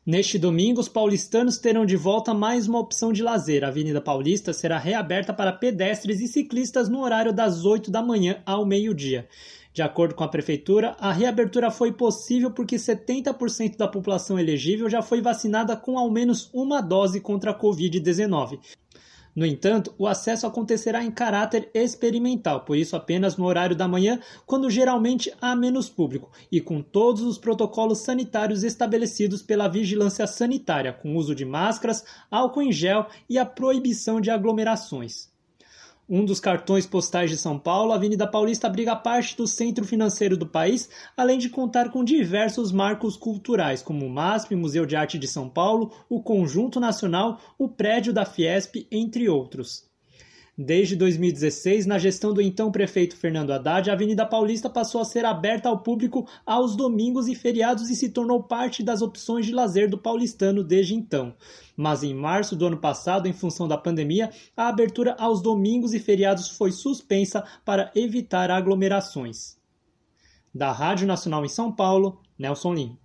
Neste domingo, os paulistanos terão de volta mais uma opção de lazer. A Avenida Paulista será reaberta para pedestres e ciclistas no horário das 8 da manhã ao meio-dia. De acordo com a Prefeitura, a reabertura foi possível porque 70% da população elegível já foi vacinada com ao menos uma dose contra a Covid-19. No entanto, o acesso acontecerá em caráter experimental, por isso apenas no horário da manhã, quando geralmente há menos público, e com todos os protocolos sanitários estabelecidos pela Vigilância Sanitária, com uso de máscaras, álcool em gel e a proibição de aglomerações. Um dos cartões postais de São Paulo, a Avenida Paulista abriga parte do centro financeiro do país, além de contar com diversos marcos culturais, como o MASP, Museu de Arte de São Paulo, o Conjunto Nacional, o prédio da Fiesp, entre outros. Desde 2016, na gestão do então prefeito Fernando Haddad, a Avenida Paulista passou a ser aberta ao público aos domingos e feriados e se tornou parte das opções de lazer do paulistano desde então. Mas em março do ano passado, em função da pandemia, a abertura aos domingos e feriados foi suspensa para evitar aglomerações. Da Rádio Nacional em São Paulo, Nelson Lim.